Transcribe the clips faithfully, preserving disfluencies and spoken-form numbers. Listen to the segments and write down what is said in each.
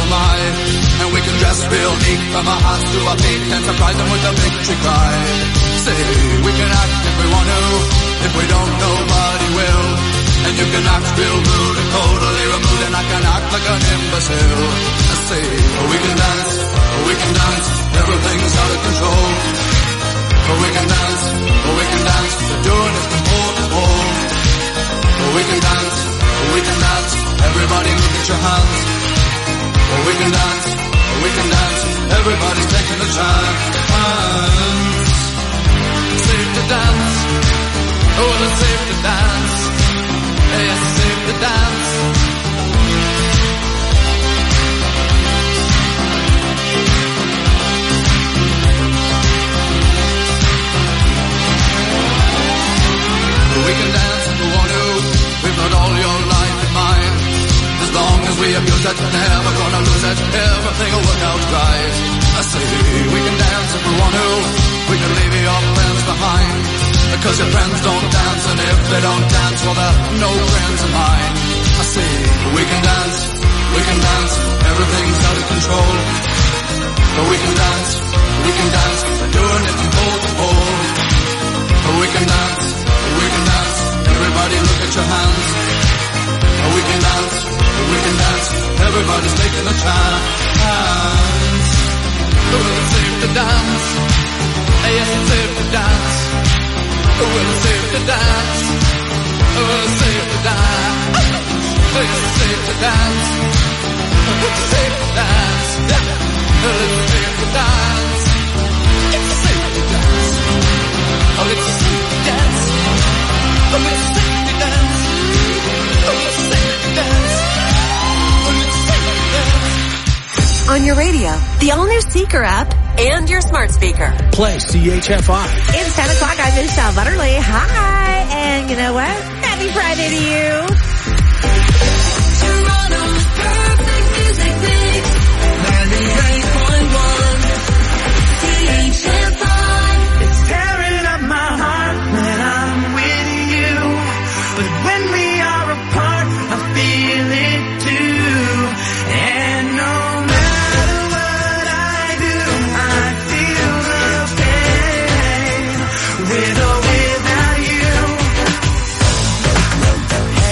oh my. And we can dress real neat from our hearts to our feet and surprise them with a victory cry. Say, we can act if we want to, if we don't, nobody will. And you can act real rude and totally removed, and I can act like an imbecile. I say, we can dance, we can dance, everything's out of control. We can dance, we can dance, we're doing it from pole to pole. We can dance, we can dance, everybody look at your hands. We can dance, we can dance, everybody's taking a chance. Safe to dance, oh, it's safe to dance. Yes, it's safe to dance. We can dance if we want to, we've got all your life in mind. As long as we abuse it, never gonna lose it, everything will work out right. I say, we can dance if we want to, we can leave your friends behind. Because your friends don't dance, and if they don't dance, well they're no friends of mine. I say, we can dance, we can dance, everything's out of control. But we can dance, we can dance, we're doing it from pole to pole. But we can dance, we can dance, everybody look at your hands. We can dance, we can dance, everybody's taking a chance. Well, it's safe to dance, yes, it's safe to dance. Well, it's safe to dance, well, it's safe to dance. It's safe to dance, it's safe to dance. Well, it's safe to dance, it's safe to dance. Oh, it's safe to dance, oh, it's safe to dance. Oh, it's safe to dance, oh, it's safe to dance. On your radio, the all-new Seeker app, and your smart speaker. Play C H F I. It's ten o'clock. I'm Michelle Butterly. Hi. And you know what? Happy Friday to you. Toronto's perfect music mix. ninety-eight point one. C H F I. It's tearing up my heart when I'm with you. But when we are apart, I feel it too. And no matter what I do, I feel the pain. With or without you.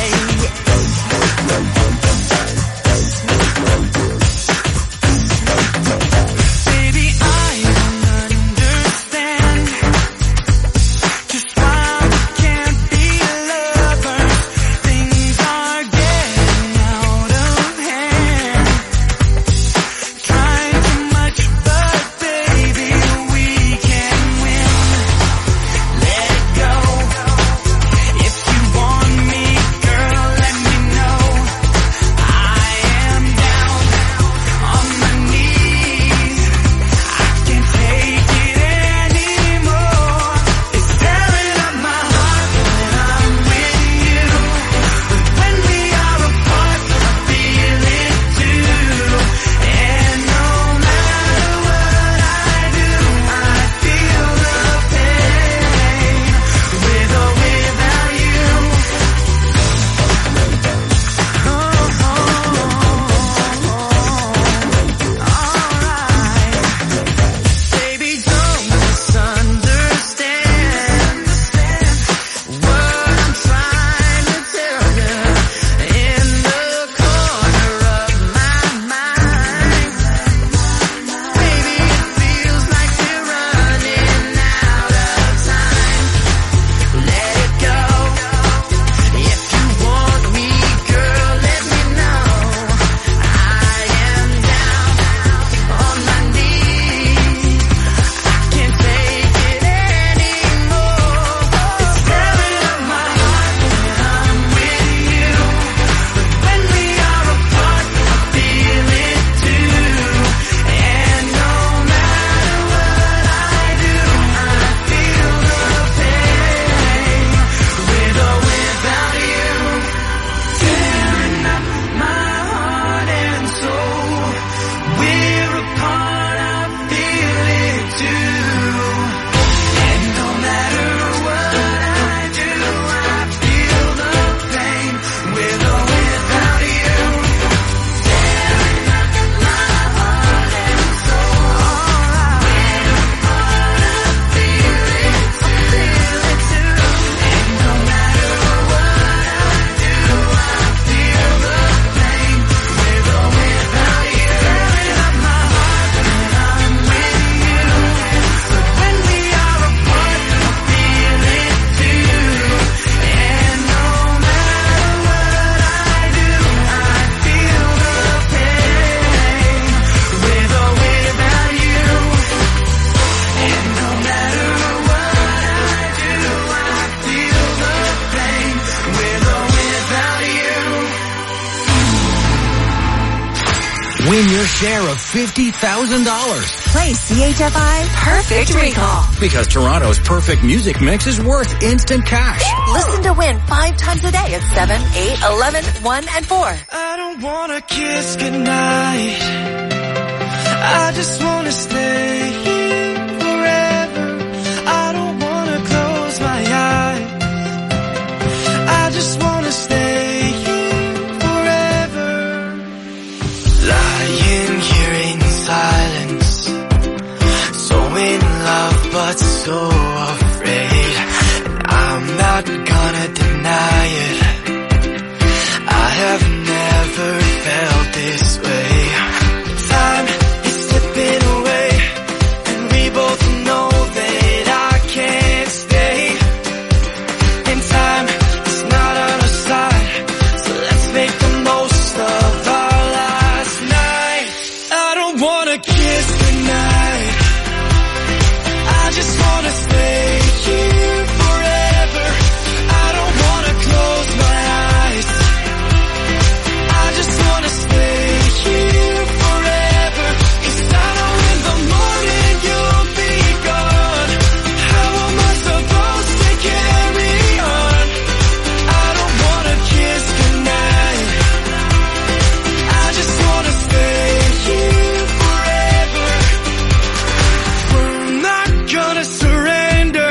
Win your share of fifty thousand dollars. Play C H F I Perfect Recall. Because Toronto's perfect music mix is worth instant cash. Listen to win five times a day at seven, eight, eleven, one, and four. I don't wanna kiss goodnight. I just wanna stay here forever. I don't wanna close my eyes. I just wanna stay here forever. Lying here in silence, so in love but so afraid. And I'm not gonna deny it. I have never felt this way. Time is slipping away, and we both know that I can't stay. And time is not on our side, so let's make the most of our last night. I don't wanna kiss goodnight. I just wanna stay here forever. I don't wanna close my eyes. I just wanna stay here forever. 'Cause I know in the morning you'll be gone. How am I supposed to carry on? I don't wanna kiss goodnight. I just wanna stay here forever. We're not gonna surrender.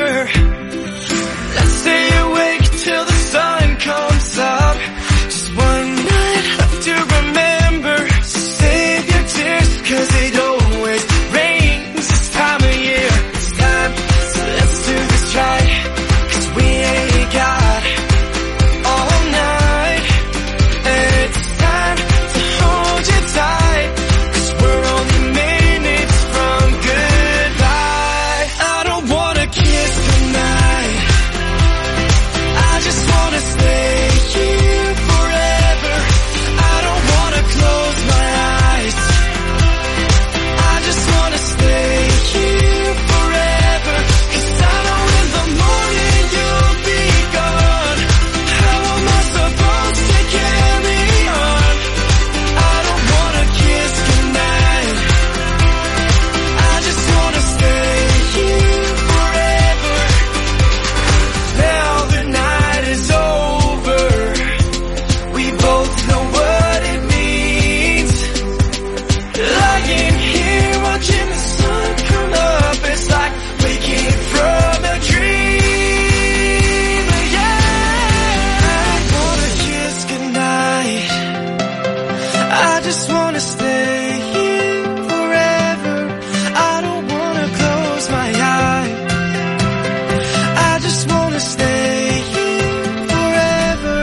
Let's stay awake till the sun comes up. Just one night left to remember. Save your tears, 'cause it always rains this time of year. It's time, so let's do this right. 'Cause we ain't got all night. And it's time to hold you tight. 'Cause we're only minutes from goodbye. I don't wanna kiss goodnight. I just wanna stay here forever. I don't wanna close my eyes. I just wanna stay here forever. 'Cause I know in the morning you'll be gone. How am I supposed to carry on? I don't wanna kiss goodnight. I just wanna stay here forever. Now the night is over. We both know what it means. Lying here watching the sun come up. It's like waking from a dream. Yeah, I wanna kiss goodnight. I just wanna stay here forever. I don't wanna close my eyes. I just wanna stay here forever.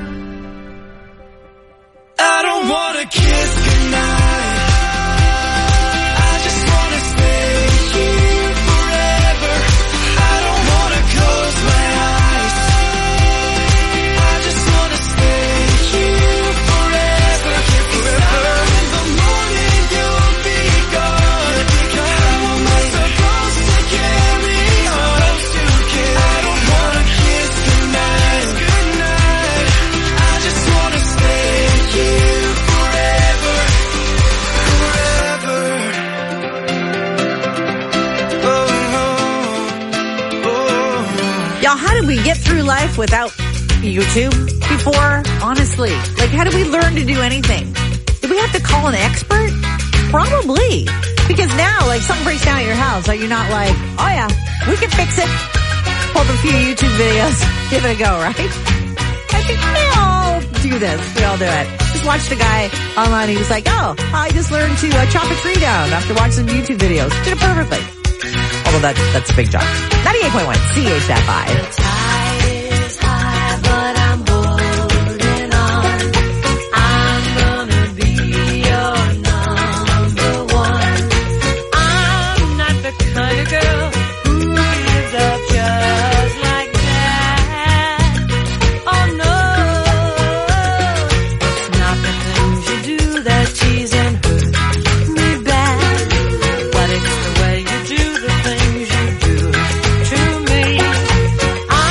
I don't wanna kiss goodnight. I just wanna stay here forever. I don't wanna close my eyes. I just wanna stay here forever. 'Cause I know in the morning you'll be gone. How am I supposed to carry on? I don't wanna kiss goodnight. I just wanna stay here forever, forever. Oh, oh, oh. Y'all, how did we get through life without YouTube before? Honestly, like, how did we learn to do anything? Did we have to call an expert? Probably. Because now, like, something breaks down at your house, are you not like, oh yeah, we can fix it? Pull up a few YouTube videos, give it a go, right? I think we all do this. We all do it. Just watched a guy online, he was like, oh, I just learned to uh, chop a tree down after watching some YouTube videos. Did it perfectly. Although that, that's a big job. ninety-eight point one C H F I. But it's the way you do the things you do to me.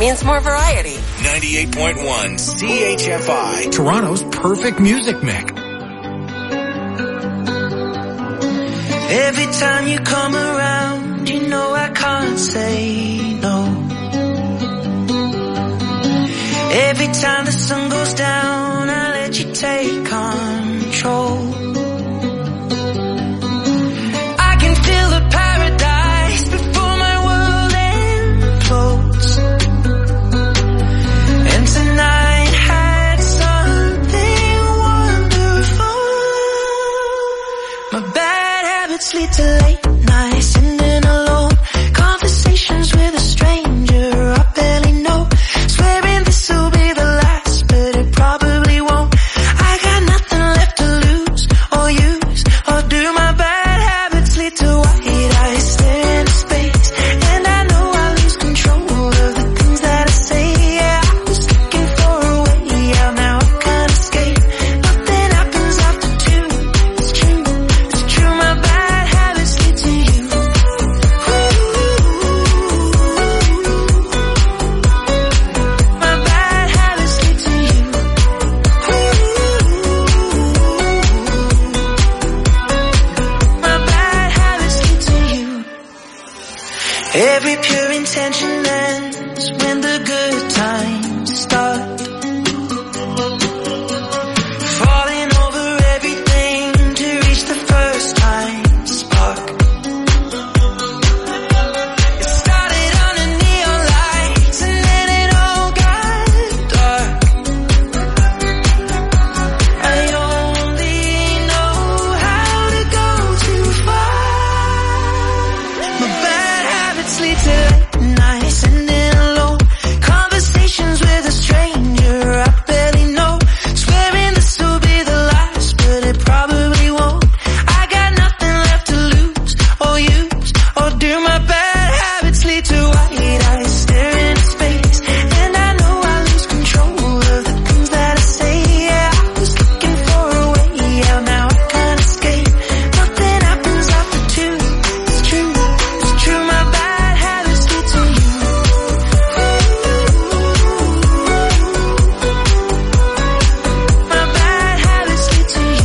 means more variety. ninety-eight point one C H F I, Toronto's perfect music mix. Every time you come around, you know I can't say no. Every time the sun goes down, I let you take control. I can feel the paradise before my world implodes. And tonight had something wonderful. My bad habits lead to late nights, sitting alone. Conversations with a stranger I barely know. Swearing this will be the last, but it probably won't. I got nothing left to lose or use or do. My bad habits lead to white eyes staring into space, and I know I lose control of the things that I say. Yeah, I was looking for a way out, now I can't escape. Nothing happens after two. It's true, it's true. My bad habits lead to you. My bad habits lead to you. My bad habits lead to you. Every pure intention ends when the good times start. Falling over everything to reach the first time spark. It started under neon lights and then it all got dark. I only know how to go too far. My bad habits lead to late nights, sitting alone. Conversations with a stranger I barely know. Swearing this will be the last, but it probably won't. I got nothing left to lose or use or do. My bad habits lead to white eyes staring into space, and I know I lose control of the things that I say. Yeah, I was looking for a way out, now I can't escape. Nothing happens after two. It's true, it's true. My bad habits lead to you. My bad habits lead to you.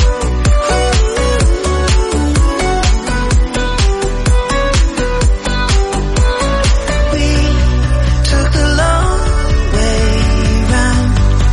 We took the long way round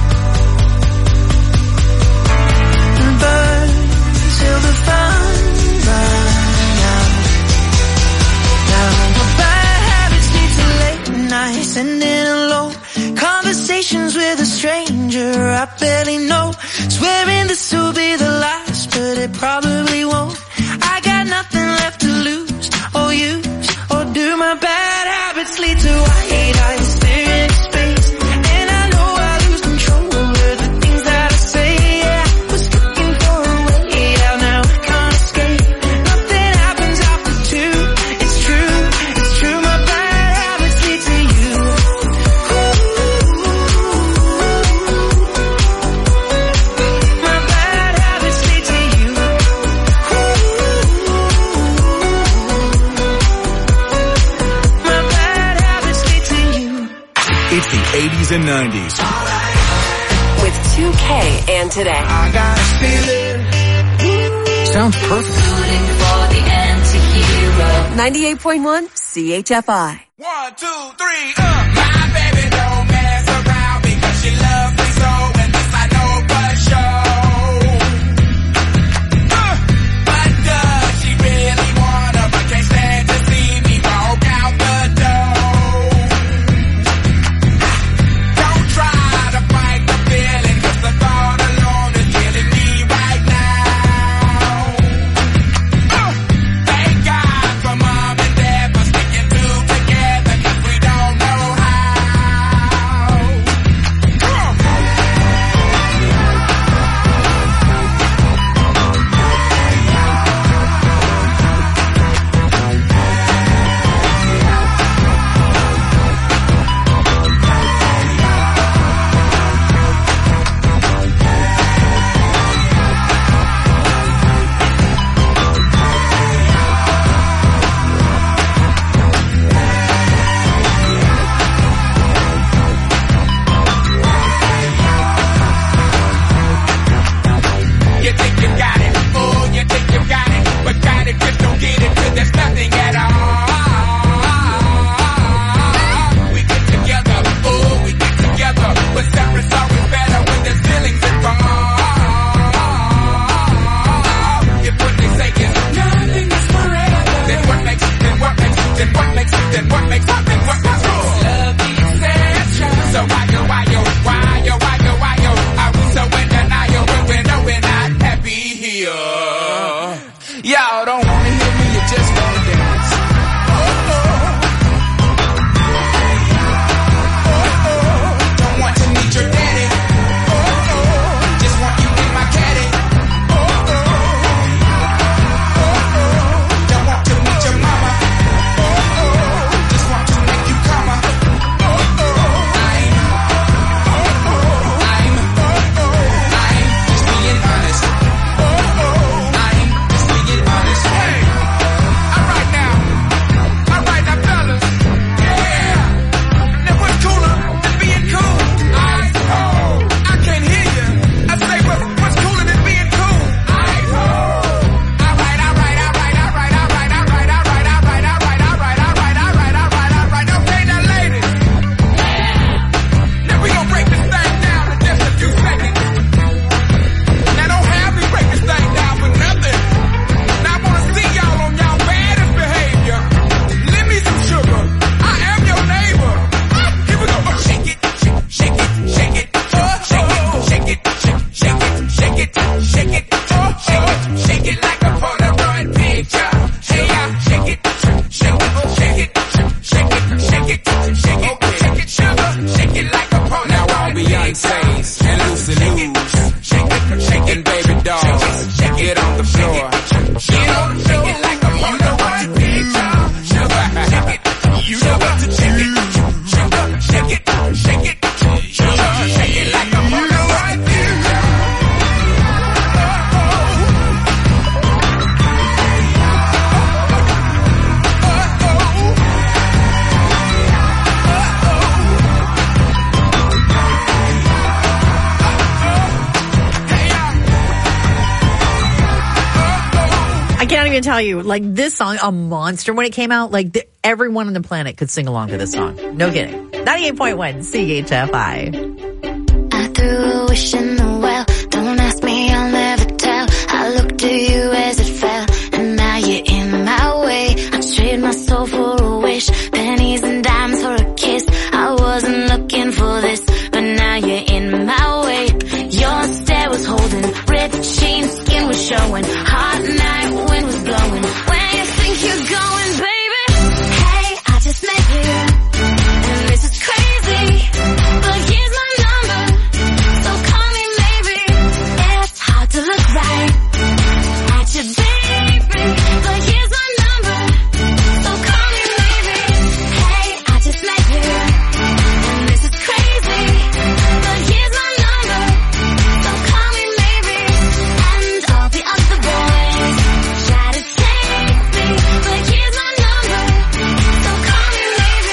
and burned till the fun ran out. Now my bad habits lead to late nights, sitting alone. Conversations with a stranger I barely know. Swearing this will be the last, but it probably won't. I got nothing left to lose or use or do. My bad habits lead to white eyes staring into space, and I know I lose control of the things that I say. Yeah, I was looking for a way out, now I can't escape. Nothing happens after two. It's true, it's true. My bad habits lead to you. My bad habits lead to you. My bad habits lead to you. It's the eighties and nineties. With two K and today. I got a feeling. Sounds perfect. ninety-eight point one C H F I. One, two, three, uh. My baby don't mess around because she loves me so, and this I know for sure. Uh, but does she really wanna, but can't stand to see me walk out the door? Don't try to fight the feeling, 'cause the thought alone is killing me right now. Uh, thank God for mom and dad for sticking two together, 'cause we don't know how. can't even tell you. Like, this song, a monster, when it came out, like, the, everyone on the planet could sing along to this song. No kidding. ninety-eight point one C H F I. I threw a wish in the well. Don't ask me, I'll never tell. I looked at you as it fell, and now you're in my way. I trade my soul for a wish, pennies and dimes for a kiss. I wasn't looking for this, but now you're in my way. Your stare was holding, ripped jeans, skin was showing. Hot night, wind was blowing. Where you think you're going, baby? Hey, I just met you, and this is crazy, but here's my number, so call me maybe. It's hard to look right at you, baby, but here's my number, so call me maybe. Hey, I just met you, and this is crazy, but here's my number, so call me maybe. And all the other boys try to take me, but here's my number, so call me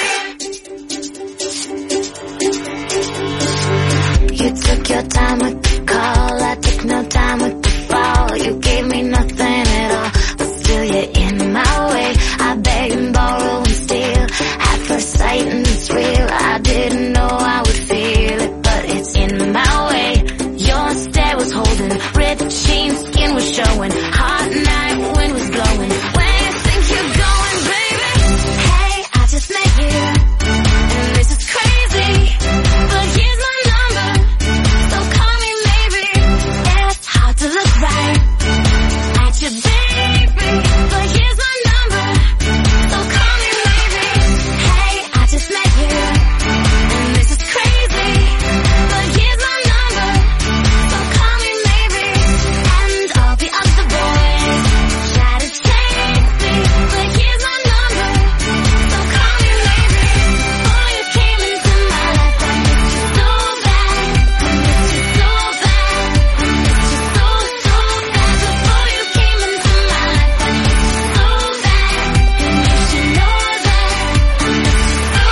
maybe. You took your time with the call, I took no time with the fall. You gave me nothing at all, but still you're in my way. I beg and borrow and steal, at first sight and it's real. I didn't know I would feel it, but it's in my way. Your stare was holding, ripped jeans, skin was showing. Hot night, wind was blowing. Where you think you're going, baby? Hey, I just met you, and this is crazy, but here's my number, so call me maybe. It's hard to look right at you, baby, but here's my number, so call me maybe. Hey, I just met you, and this is crazy, but here's my number, so call me maybe. And all the other boys try to take me, but here's my number, so call me maybe. Before you came into my life, I missed you so bad, I missed you so bad, I missed you so, so bad. Before you came into my life, I missed you so bad, and you should know that I missed you so,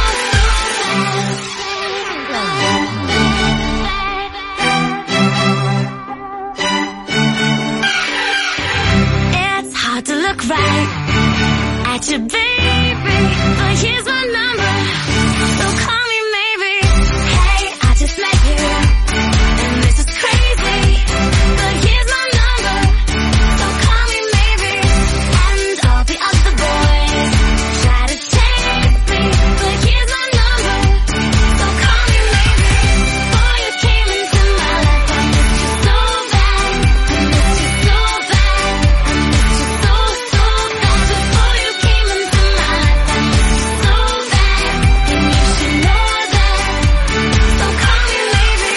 It's hard to look right at you, baby, but here's my number, so call me maybe. Hey, I just met you, and this is crazy, but here's my number, so call me maybe. And all the other boys try to take me, but here's my number, so call me maybe. Before you came into my life, I missed you so bad, I missed you so bad, I missed you so, so bad. Before you came into my life, I missed you so bad, and you should know that, so call me maybe.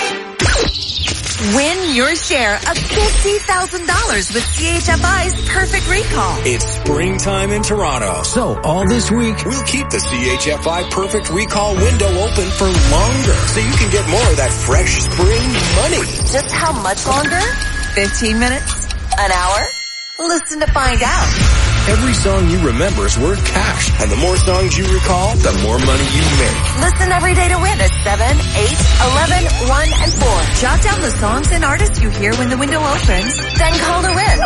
Win your share of fifty thousand dollars with C H F I's Perfect Recall. It's springtime in Toronto. So all this week, we'll keep the C H F I Perfect Recall window open for longer so you can get more of that fresh spring money. Just how much longer? fifteen minutes? An hour? Listen to find out. Every song you remember is worth cash. And the more songs you recall, the more money you make. Listen every day to win at seven, eight, eleven, one, and four. Jot down the songs and artists you hear when the window opens. Then call to win.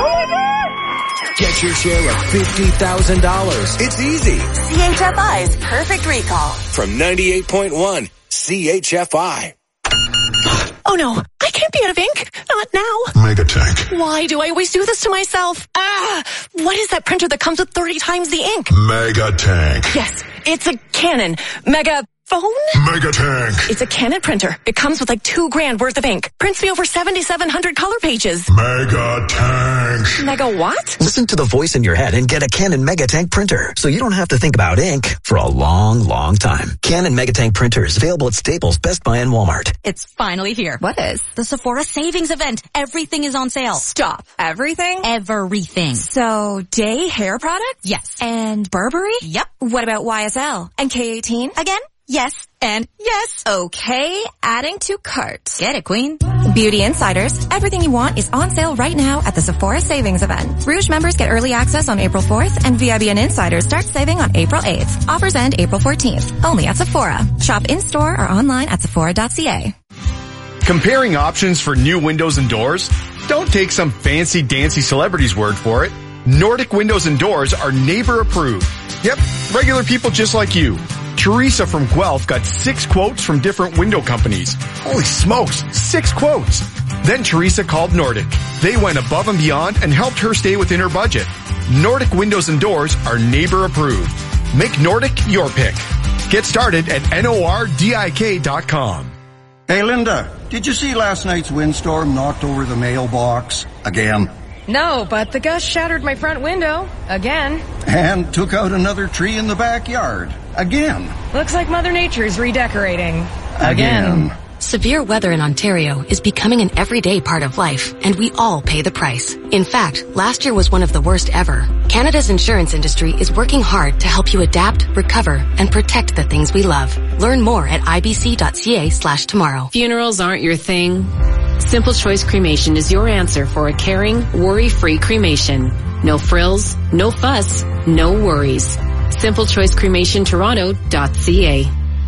Get your share of fifty thousand dollars. It's easy. C H F I's Perfect Recall. From ninety-eight point one C H F I. Oh no, I can't be out of ink. Not now. Megatank. Why do I always do this to myself? Ah, what is that printer that comes with thirty times the ink? Megatank. Yes, it's a Canon Mega phone? Megatank. It's a Canon printer. It comes with like two grand worth of ink. Prints me over seventy-seven hundred color pages. Megatank. Mega what? Listen to the voice in your head and get a Canon Megatank printer so you don't have to think about ink for a long, long time. Canon Megatank printers available at Staples, Best Buy, and Walmart. It's finally here. What is? The Sephora Savings Event. Everything is on sale. Stop. Everything? Everything. So, Day hair products? Yes. And Burberry? Yep. What about Y S L? And K eighteen? Again? Yes. And yes. Okay, adding to cart. Get it, queen. Beauty Insiders, everything you want is on sale right now at the Sephora Savings Event. Rouge members get early access on April fourth, and V I B and Insiders start saving on April eighth. Offers end April fourteenth, only at Sephora. Shop in-store or online at sephora dot c a. Comparing options for new windows and doors? Don't take some fancy dancy celebrity's word for it. Nordic Windows and Doors are neighbor approved. Yep, regular people just like you. Teresa from Guelph got six quotes from different window companies. Holy smokes, six quotes. Then Teresa called Nordic. They went above and beyond and helped her stay within her budget. Nordic Windows and Doors are neighbor approved. Make Nordic your pick. Get started at Nordik dot com. Hey Linda, did you see last night's windstorm knocked over the mailbox again? No, but the gust shattered my front window again. And took out another tree in the backyard again. Looks like Mother Nature's redecorating again. again. Severe weather in Ontario is becoming an everyday part of life, and we all pay the price. In fact, last year was one of the worst ever. Canada's insurance industry is working hard to help you adapt, recover, and protect the things we love. Learn more at ibc.ca slash tomorrow. Funerals aren't your thing? Simple Choice Cremation is your answer for a caring, worry-free cremation. No frills, no fuss, no worries. simple choice cremation toronto dot c a.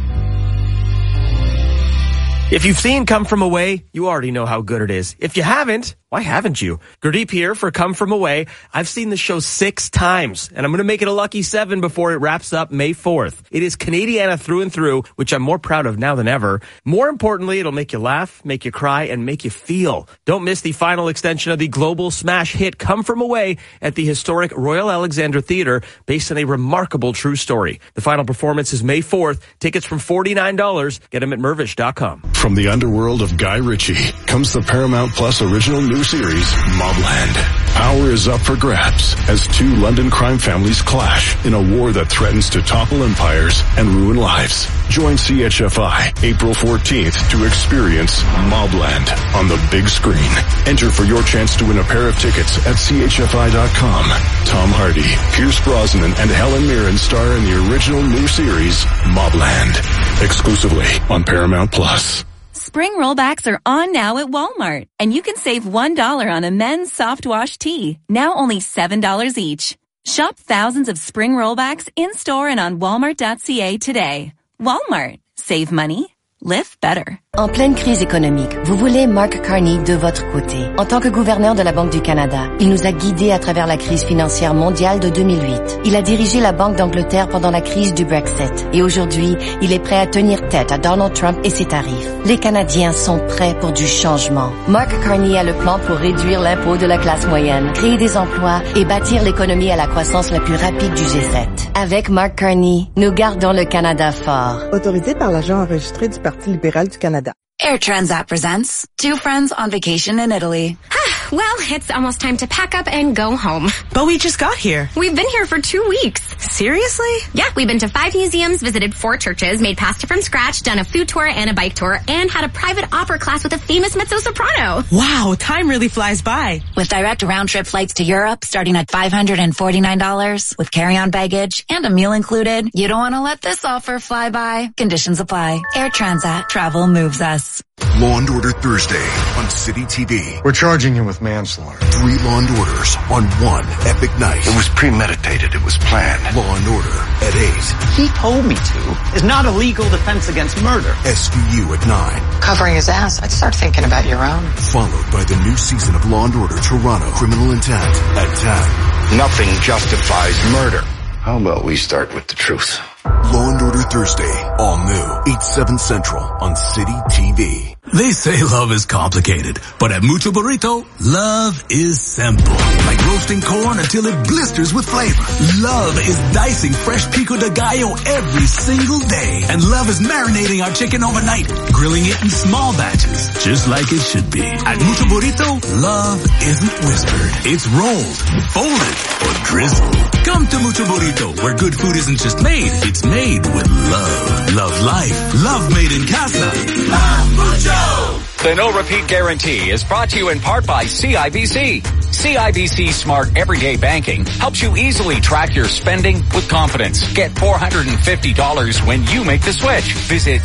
If you've seen Come From Away, you already know how good it is. If you haven't, why haven't you? Gurdeep here for Come From Away. I've seen the show six times, and I'm going to make it a lucky seven before it wraps up May fourth. It is Canadiana through and through, which I'm more proud of now than ever. More importantly, it'll make you laugh, make you cry, and make you feel. Don't miss the final extension of the global smash hit Come From Away at the historic Royal Alexandra Theatre, based on a remarkable true story. The final performance is May fourth. Tickets from forty-nine dollars. Get them at mervish dot com. From the underworld of Guy Ritchie comes the Paramount Plus original new series, Mobland. Power is up for grabs as two London crime families clash in a war that threatens to topple empires and ruin lives. Join C H F I April fourteenth to experience Mobland on the big screen. Enter for your chance to win a pair of tickets at C H F I dot com. Tom Hardy, Pierce Brosnan, and Helen Mirren star in the original new series, Mobland. Exclusively on Paramount Plus. Spring rollbacks are on now at Walmart, and you can save one dollar on a men's soft wash tee, now only seven dollars each. Shop thousands of spring rollbacks in-store and on walmart dot c a today. Walmart. Save money. Live better. En pleine crise économique, vous voulez Mark Carney de votre côté. En tant que gouverneur de la Banque du Canada, il nous a guidés à travers la crise financière mondiale de deux mille huit. Il a dirigé la Banque d'Angleterre pendant la crise du Brexit. Et aujourd'hui, il est prêt à tenir tête à Donald Trump et ses tarifs. Les Canadiens sont prêts pour du changement. Mark Carney a le plan pour réduire l'impôt de la classe moyenne, créer des emplois et bâtir l'économie à la croissance la plus rapide du G sept. Avec Mark Carney, nous gardons le Canada fort. Autorisé par l'agent enregistré du Parti libéral du Canada. Air Transat presents Two Friends on Vacation in Italy. Well, it's almost time to pack up and go home. But we just got here. We've been here for two weeks. Seriously? Yeah, we've been to five museums, visited four churches, made pasta from scratch, done a food tour and a bike tour, and had a private opera class with a famous mezzo-soprano. Wow, time really flies by. With direct round-trip flights to Europe starting at five hundred forty-nine dollars, with carry-on baggage and a meal included, you don't want to let this offer fly by. Conditions apply. Air Transat. Travel moves us. Law and Order Thursday on City T V. We're charging him with manslaughter. Three Law and Orders on one epic night. It was premeditated. It was planned. Law and Order at eight. He told me to is not a legal defense against murder. S V U at nine. Covering his ass, I'd start thinking about your own. Followed by the new season of Law and Order Toronto Criminal Intent at ten. Nothing justifies murder. How about we start with the truth? Law and Order Thursday, all new, eight, seven Central on City T V. They say love is complicated, but at Mucho Burrito, love is simple. Like roasting corn until it blisters with flavor. Love is dicing fresh pico de gallo every single day. And love is marinating our chicken overnight, grilling it in small batches, just like it should be. At Mucho Burrito, love isn't whispered. It's rolled, folded, or drizzled. Come to Mucho Burrito, where good food isn't just made, it's made with love. Love life. Love made in casa. Love Mucho! The No Repeat Guarantee is brought to you in part by C I B C. C I B C Smart Everyday Banking helps you easily track your spending with confidence. Get four hundred fifty dollars when you make the switch. Visit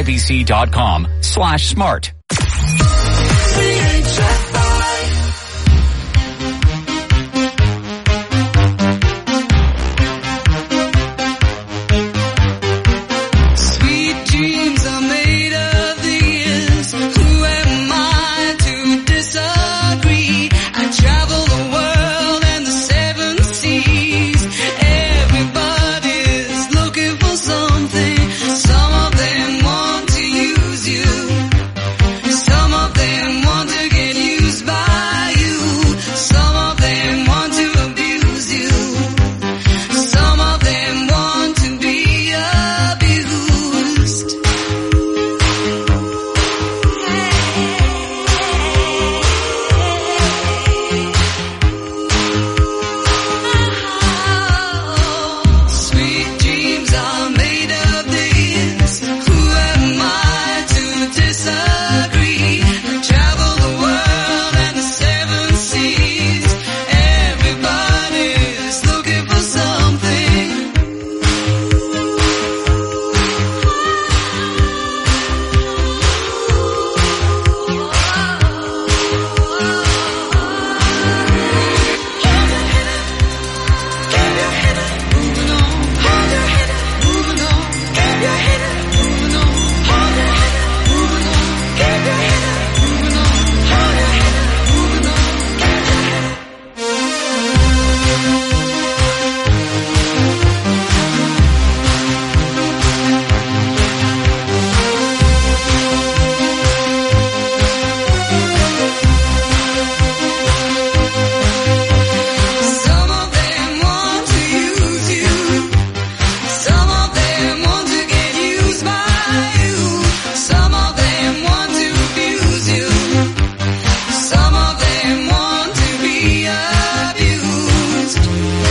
cibc.com slash smart. Travel the world and the seven disagree. Travel the world and the seven seas. Everybody's looking for something. Some of them want to use you. Some of them want to get used by you. Some of them want to abuse you. Some of them want to be abused.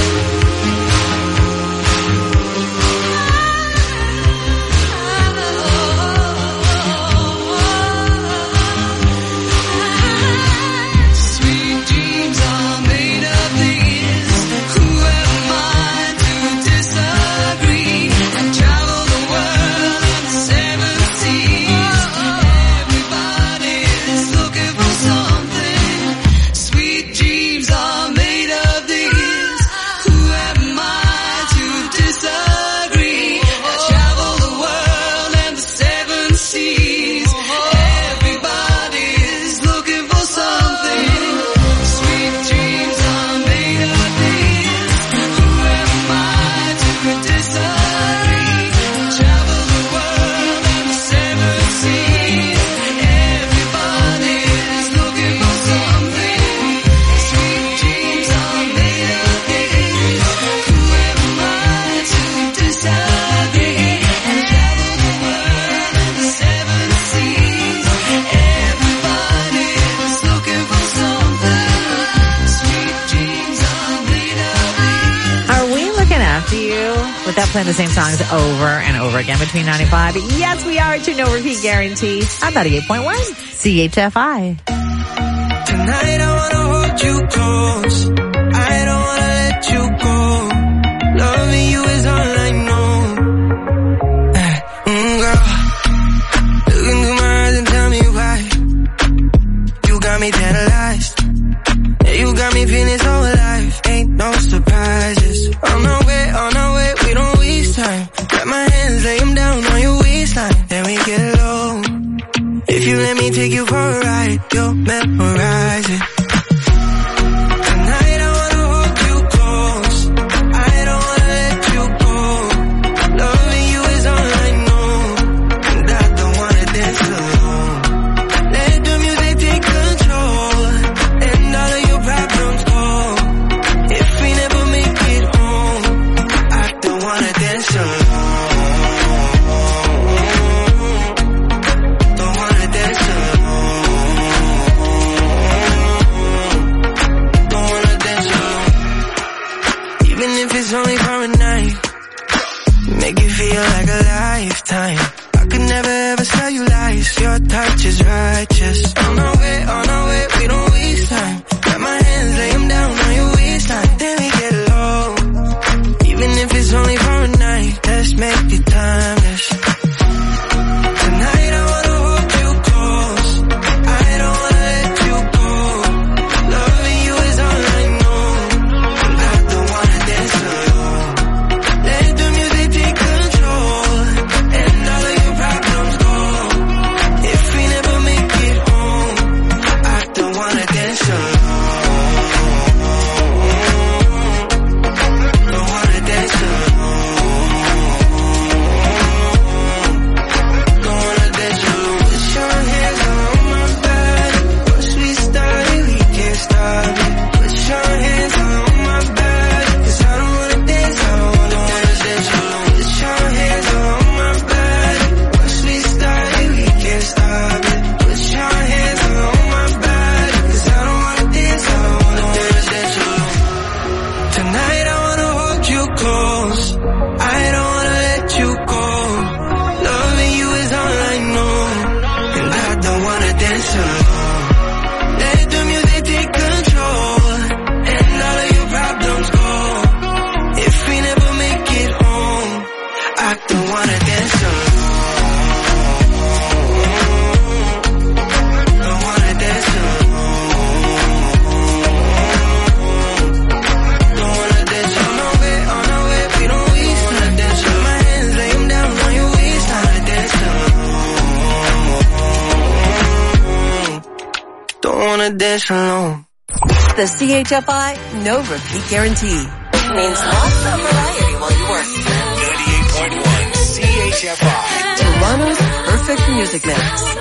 Sweet dreams are made of these. Who am I to disagree? And travel the world and the seven seas. Everybody's looking for something. Sweet dreams are made of these. Who am I to disagree? And travel the world and the seven seas. Everybody's looking for something. Sweet dreams are made of these. Who am I to disagree? Travel the world and the seven seas. Everybody's looking for something. Sweet dreams are made of these. Who am I to disagree? And travel the world and the seven seas. Everybody's looking for something. Sweet dreams are made of these. Are we looking after you without playing the same songs over and over again between nine and five? Yes, we are. To no repeat guarantee. I'm ninety-eight point one C H F I. Tonight I wanna hold you close. I don't wanna let you go. Loving you is all I know. Mm, girl, look into my eyes and tell me why. You got me tantalized. Yeah, you got me feeling so alive. Ain't no surprises. On our way, on our way, we don't waste time. Grab my hands, lay them down on your waistline. Then we get low. If you let me take you for a ride, you'll memorize it. Tonight I wanna hold you close. I don't wanna let you go. Loving you is all I know. And I don't wanna dance alone. Let the music take control. And all of your problems go. If we never make it home, I don't wanna dance alone. Don't wanna dance alone. Don't wanna dance alone. Even if it's only for a night, make you feel like a lifetime. I could never ever tell you lies. Your touch is righteous. On our way, on our way, we don't waste time. Grab my hands, lay them down on your waistline. Then we get low. Even if it's only for a night, let's make it timeless. Tonight I wanna hold you close. I don't wanna let you go. Loving you is all I know. And I don't wanna dance alone. Let the music take control. And all of your problems go. If we never make it home, I don't wanna dance alone. wanna dance alone. The C H F I no repeat guarantee means lots of variety while you work. ninety-eight point one C H F I. Toronto's perfect music mix.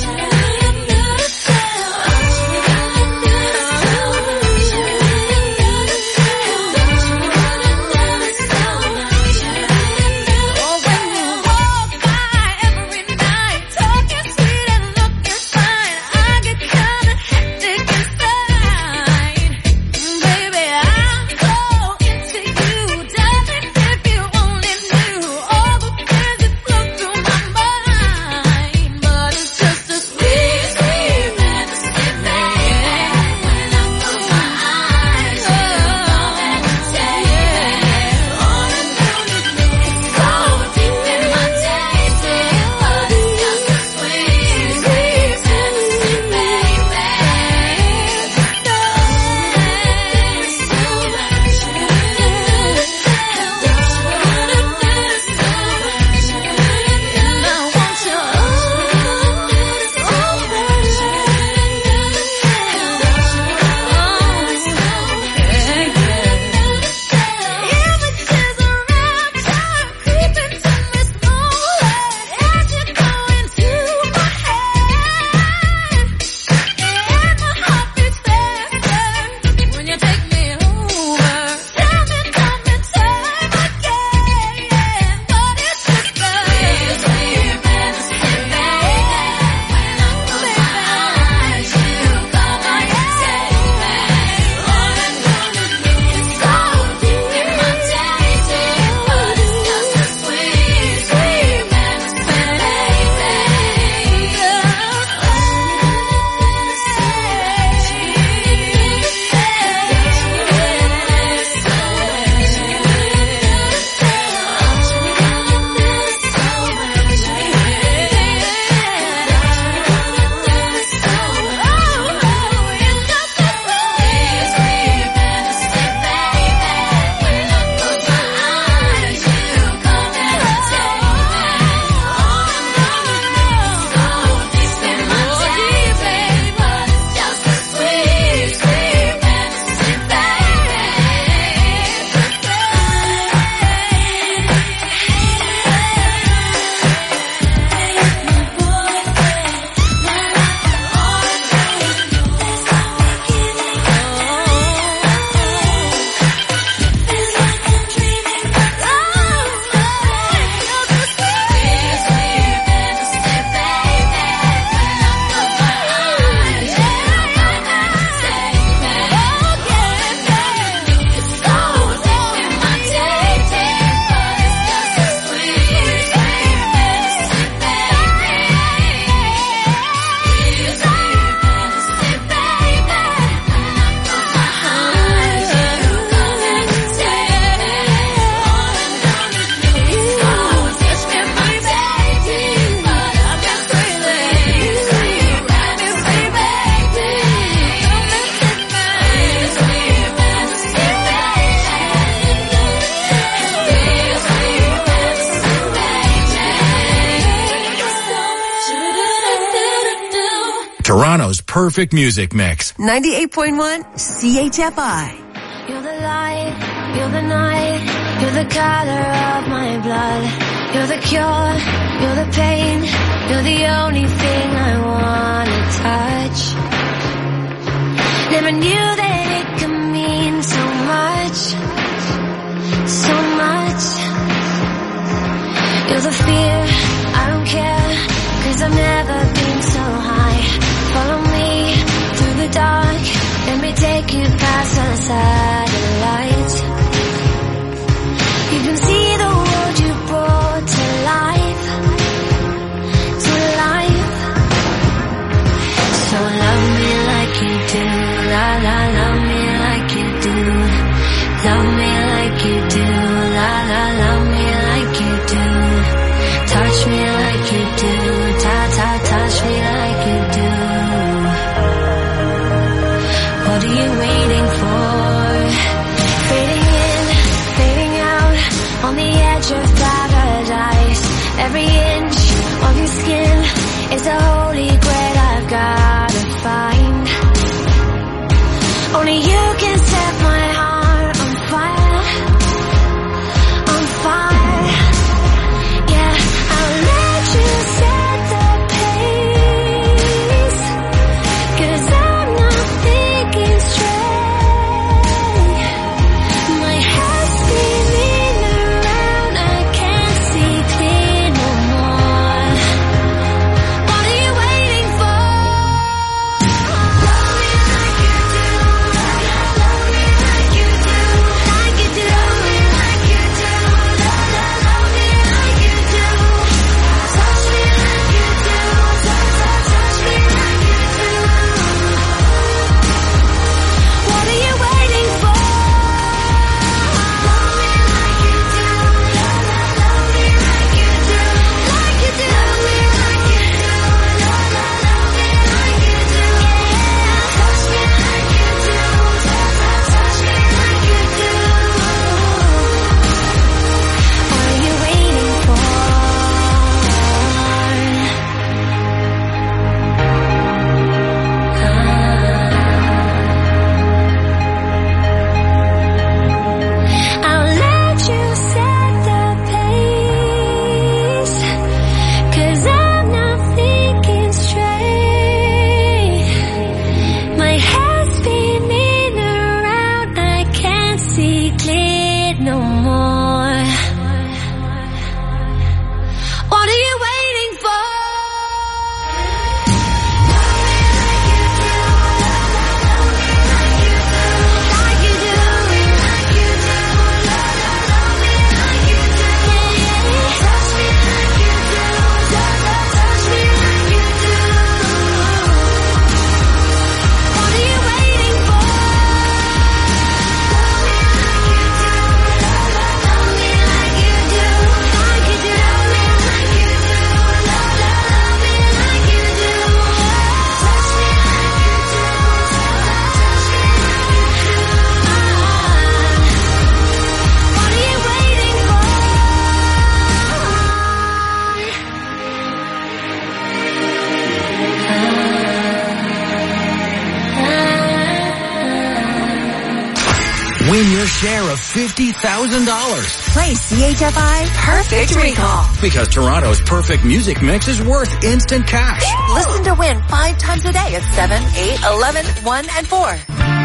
Toronto's perfect music mix. ninety-eight point one C H F I. You're the light, you're the night, you're the color of my blood. You're the cure, you're the pain, you're the only thing I wanna touch. Never knew that it could mean so much, so much. You're the fear, I don't care, 'cause I've never been so high. Follow me through the dark, let me take you past the satellites. You can see the world you brought to life, to life. So love me like you do, la la, love me like you do. Love me like you do, la la, love me like you do. Touch me like you do, ta ta, touch me like you do. What are you waiting for? Fading in, fading out, on the edge of paradise. Every inch of your skin is a holy grail I've gotta find. Win your share of fifty thousand dollars. Play C H F I Perfect Recall. Because Toronto's perfect music mix is worth instant cash. Listen to win five times a day at seven, eight, eleven, one, and four.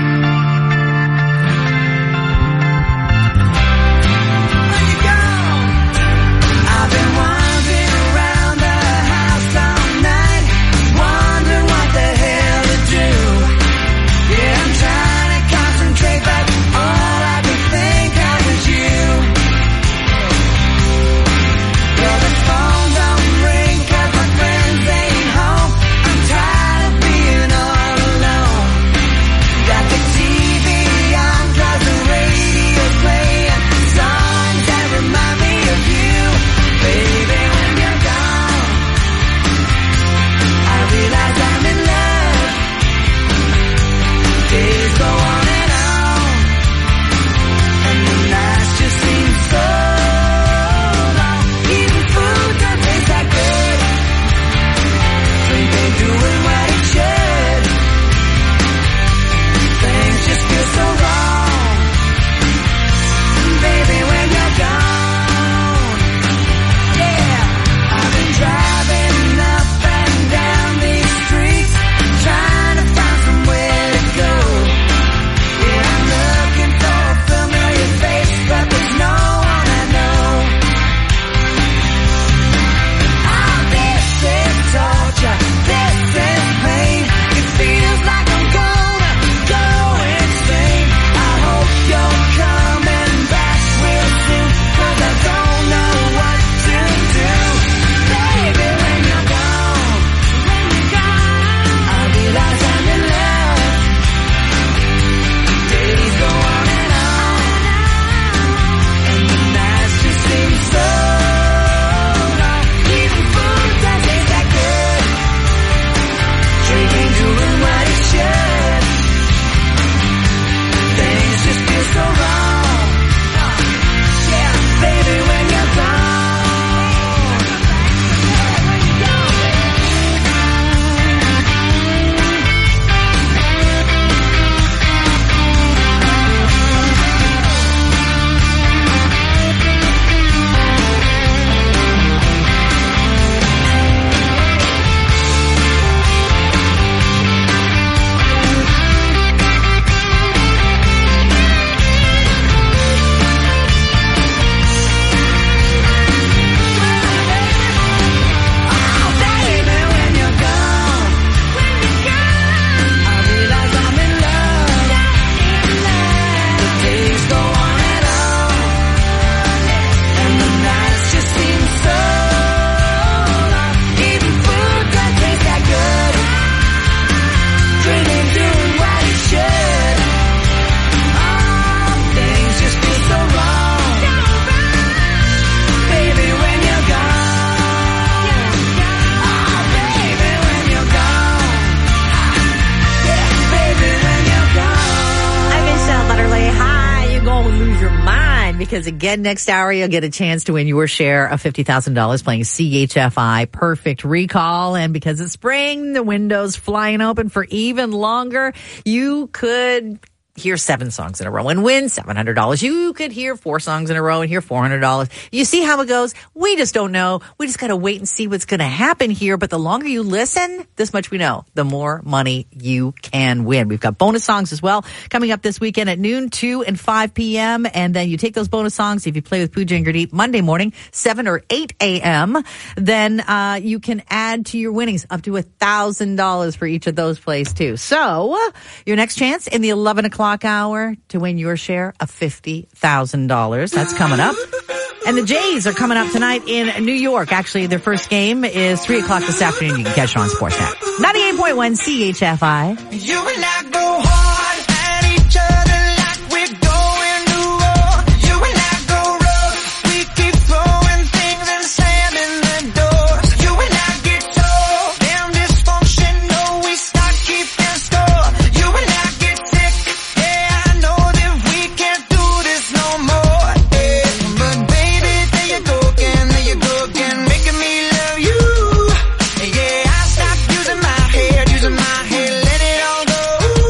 Because again, next hour, you'll get a chance to win your share of fifty thousand dollars playing C H F I Perfect Recall. And because it's spring, the window's flying open for even longer. You could hear seven songs in a row and win seven hundred dollars. You could hear four songs in a row and hear four hundred dollars. You see how it goes? We just don't know. We just got to wait and see what's going to happen here. But the longer you listen, this much we know, the more money you can win. We've got bonus songs as well coming up this weekend at noon, two and five p.m. And then you take those bonus songs. If you play with Pooja and Gurdeep Monday morning, seven or eight a.m., then uh, you can add to your winnings up to one thousand dollars for each of those plays too. So your next chance in the eleven o'clock hour to win your share of fifty thousand dollars. That's coming up. And the Jays are coming up tonight in New York. Actually, their first game is three o'clock this afternoon. You can catch it on Sportsnet. ninety-eight point one C H F I. You and I go hard at each other like we're going to war. You and I go rough. We keep throwing things and slamming the doors. You and I get so damn dysfunctional. We start keeping score. You and I get sick. Yeah, I know that we can't do this no more. Yeah, but baby, there you go again, there you go again, making me love you. Yeah, I stopped using my head, using my head, let it all go.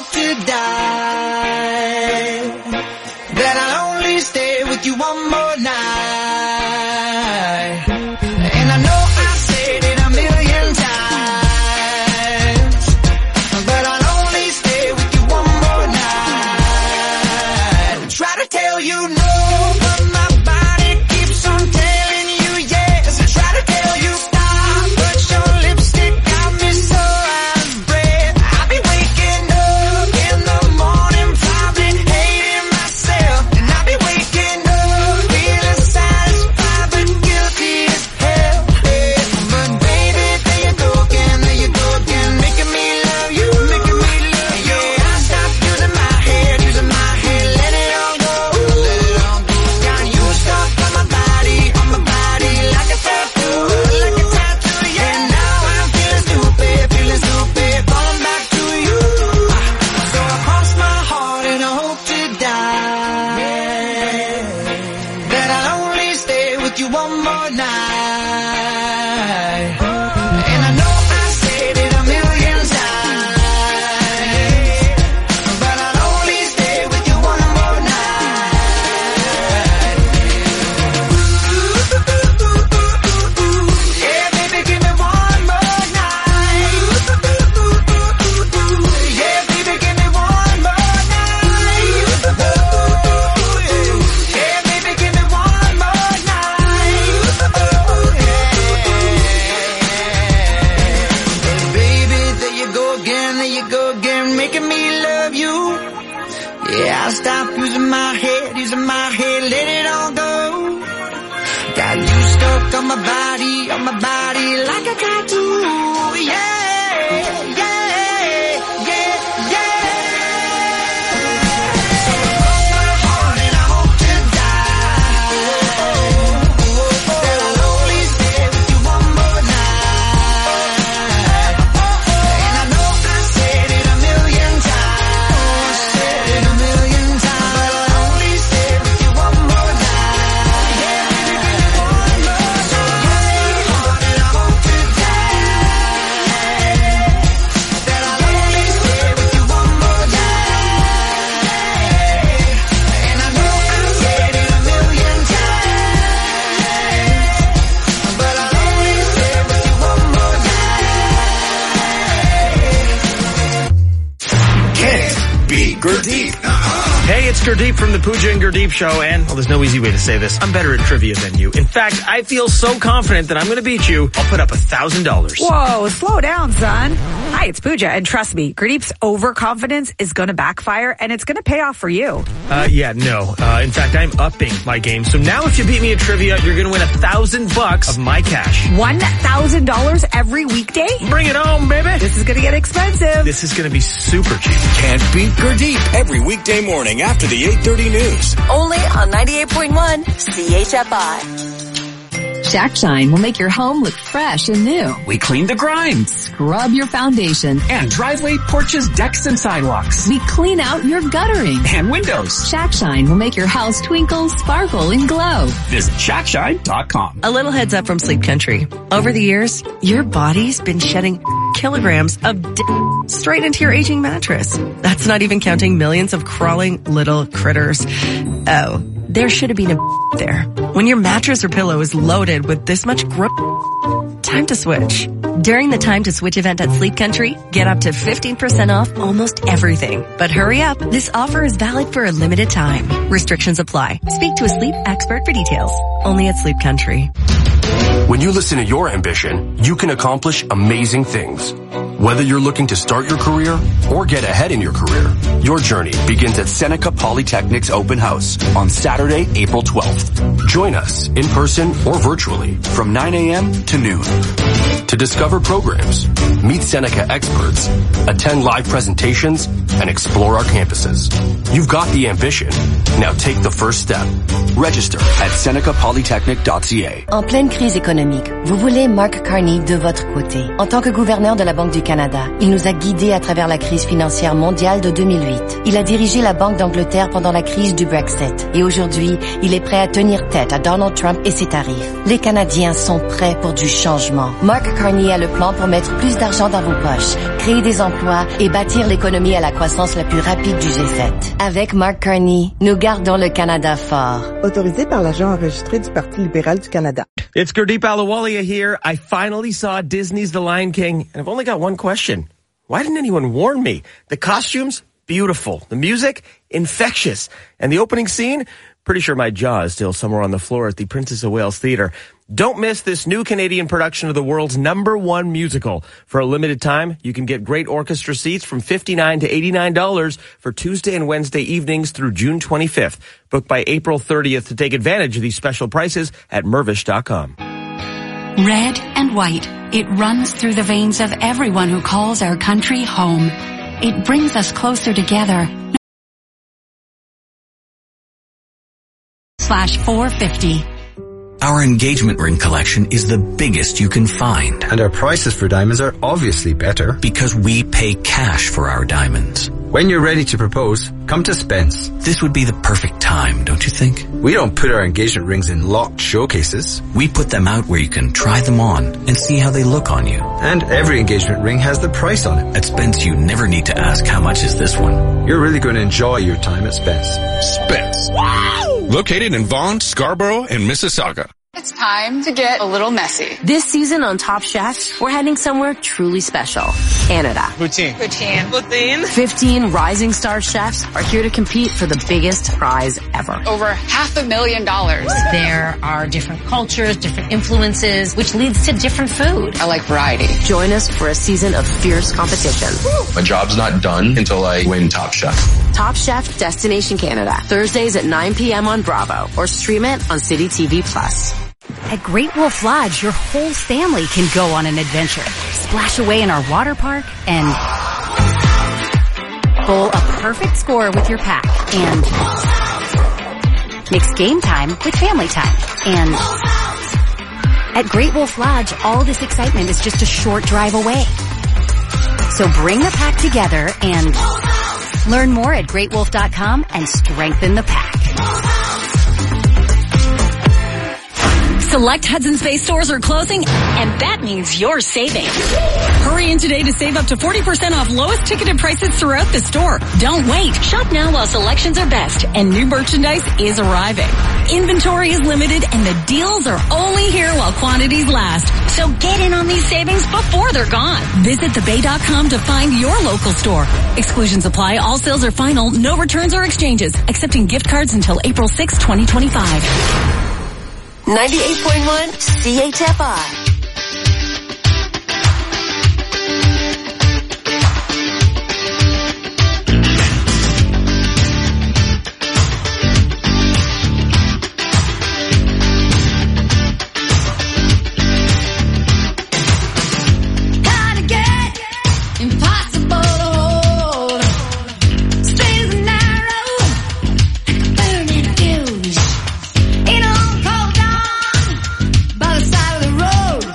hope to die, that I'll only stay with you one more night. And I know I said it a million times, but I'll only stay with you one more night. Try to tell you no, but my body keeps on telling you yes. I try to tell you stop, but your lipstick got me so out of breath. I'll be waking up in the morning, probably hating myself. And I'll be waking up feeling satisfied but guilty as hell. But baby, there you go again, there you go again, making me love you, making me love you. Yeah, I stopped using my head, using my head, let it all go, let it all go. Got you stuck on my body, on my body, like a tattoo, like a tattoo, yeah. And now I'm feeling stupid, feeling stupid, falling back to you. So I cross my heart and I hope to die, that I'll only stay with you one more night. And I know I said it a million times, but I'll only stay with you one more night. Yeah, baby, give me one more night. Yeah, baby, give me one more night. Yeah, baby, give me one more night. Baby, there you go again, there you go again, making me love you. Yeah, I'll stop using my head, using my head, let it all go. Got you stuck on my body, on my body, like a tattoo. Yeah, yeah, yeah, yeah. So I cross my heart and I hope to die, that I'll only stay with you one more night. And I know I said it a million times, said it a million times, but I'll only stay with you one more night. Yeah, baby, give me one more time. Heart and I hope to die, that I'll only stay with you one more night. And I know I said it a million times, but I'll only stay with you one more night. Can't beat Gurdeep. Hey, it's Gurdeep from the Pooja and Gurdeep Show, and, well, there's no easy way to say this. I'm better at trivia than you. In fact, I feel so confident that I'm going to beat you, I'll put up a thousand dollars. Whoa, slow down, son. Hi, it's Pooja, and trust me, Gurdeep's overconfidence is going to backfire, and it's going to pay off for you. Uh, yeah, no. Uh, in fact, I'm upping my game. So now if you beat me at trivia, you're going to win a thousand bucks of my cash. one thousand dollars every weekday? Bring it home, baby. This is going to get expensive. This is going to be super cheap. Can't beat Gurdeep every weekday morning after the eight thirty news. Only on ninety-eight point one C H F I. Shack Shine will make your home look fresh and new. We clean the grime. Scrub your foundation. And driveway, porches, decks, and sidewalks. We clean out your guttering. And windows. Shack Shine will make your house twinkle, sparkle, and glow. Visit shack shine dot com. A little heads up from Sleep Country. Over the years, your body's been shedding kilograms of d- straight into your aging mattress. That's not even counting millions of crawling little critters. Oh, there should have been a there. When your mattress or pillow is loaded with this much gross, time to switch. During the Time to Switch event at Sleep Country, get up to fifteen percent off almost everything. But hurry up, this offer is valid for a limited time. Restrictions apply. Speak to a sleep expert for details. Only at Sleep Country. When you listen to your ambition, you can accomplish amazing things. Whether you're looking to start your career or get ahead in your career, your journey begins at Seneca Polytechnic's open house on Saturday, April twelfth. Join us in person or virtually from nine a.m. to noon. To discover programs, meet Seneca experts, attend live presentations, and explore our campuses. You've got the ambition. Now take the first step. Register at seneca polytechnic dot c a. En pleine crise économique, vous voulez Mark Carney de votre côté. En tant que gouverneur de la Banque du Canada, il nous a guidés à travers la crise financière mondiale de deux mille huit. huit. Il a dirigé la Banque d'Angleterre pendant la crise du Brexit. Et aujourd'hui, il est prêt à tenir tête à Donald Trump et ses tarifs. Les Canadiens sont prêts pour du changement. Mark Carney a le plan pour mettre plus d'argent dans vos poches, créer des emplois et bâtir l'économie à la croissance la plus rapide du G sept. Avec Mark Carney, nous gardons le Canada fort. Autorisé par l'agent enregistré du Parti libéral du Canada. It's Gurdeep Ahluwalia here. I finally saw Disney's The Lion King, and I've only got one question. Why didn't anyone warn me? The costumes, beautiful. The music, infectious. And the opening scene, pretty sure my jaw is still somewhere on the floor at the Princess of Wales Theatre. Don't miss this new Canadian production of the world's number one musical. For a limited time, you can get great orchestra seats from fifty-nine dollars to eighty-nine dollars for Tuesday and Wednesday evenings through June twenty-fifth. Book by April thirtieth to take advantage of these special prices at Mervish dot com. Red and white. It runs through the veins of everyone who calls our country home. It brings us closer together. Slash four fifty. Our engagement ring collection is the biggest you can find. And our prices for diamonds are obviously better. Because we pay cash for our diamonds. When you're ready to propose, come to Spence. This would be the perfect time, don't you think? We don't put our engagement rings in locked showcases. We put them out where you can try them on and see how they look on you. And every engagement ring has the price on it. At Spence, you never need to ask how much is this one. You're really going to enjoy your time at Spence. Spence. Wow! Located in Vaughan, Scarborough, and Mississauga. It's time to get a little messy. This season on Top Chef, we're heading somewhere truly special. Canada. Poutine. Poutine. Poutine. Fifteen rising star chefs are here to compete for the biggest prize ever. Over half a million dollars. There are different cultures, different influences, which leads to different food. I like variety. Join us for a season of fierce competition. My job's not done until I win Top Chef. Top Chef Destination Canada. Thursdays at nine p.m. on Bravo or stream it on City T V Plus. At Great Wolf Lodge, your whole family can go on an adventure. Splash away in our water park and bowl a perfect score with your pack and mix game time with family time. And at Great Wolf Lodge, all this excitement is just a short drive away. So bring the pack together and learn more at great wolf dot com and strengthen the pack. Select Hudson's Bay stores are closing, and that means you're saving. Hurry in today to save up to forty percent off lowest ticketed prices throughout the store. Don't wait. Shop now while selections are best, and new merchandise is arriving. Inventory is limited, and the deals are only here while quantities last. So get in on these savings before they're gone. Visit the bay dot com to find your local store. Exclusions apply. All sales are final. No returns or exchanges. Accepting gift cards until April sixth, twenty twenty-five. ninety-eight point one C H F I. Road.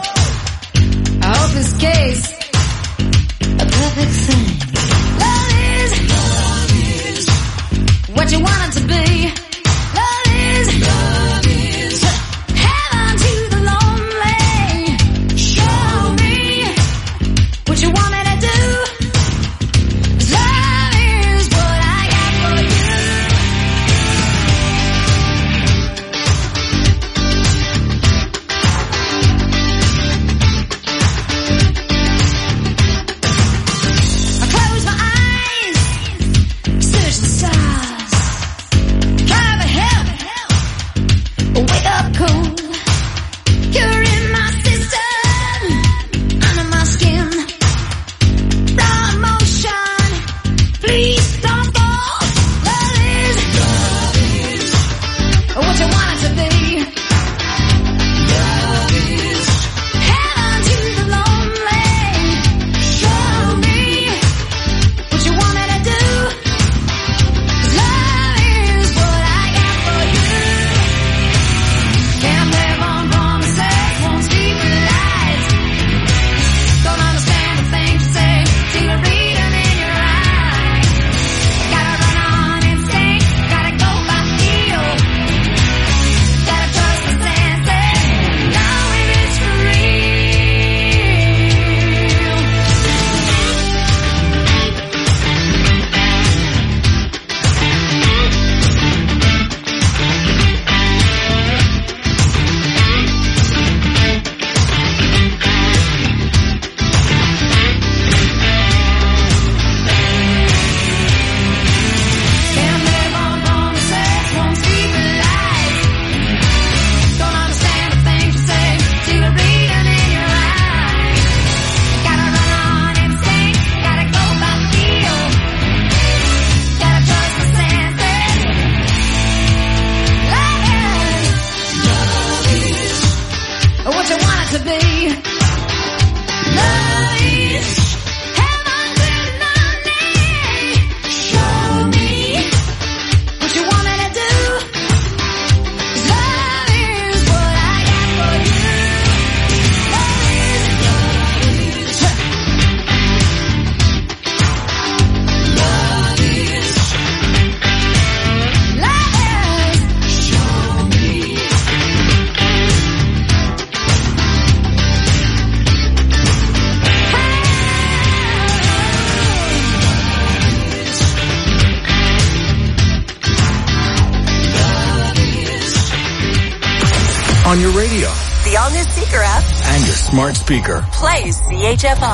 on your radio The all-new Seeker app. and your smart speaker. Play C H F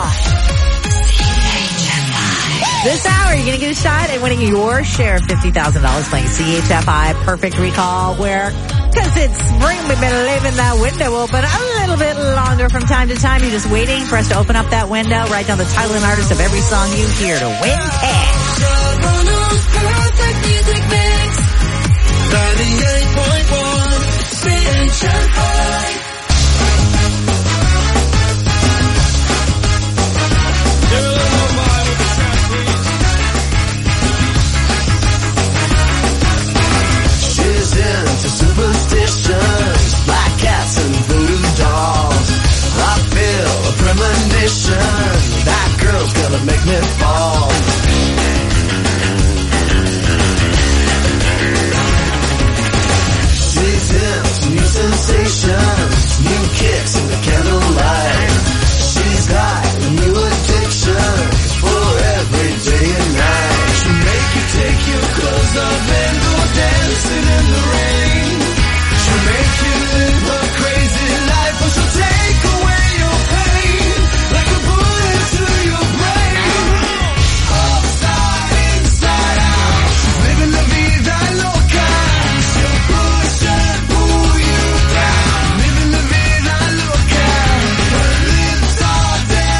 I. This hour, you're going to get a shot at winning your share of fifty thousand dollars playing C H F I Perfect Recall, where, because it's spring, we've been leaving that window open a little bit longer from time to time. You're just waiting for us to open up that window, write down the title and artist of every song you hear to win cash.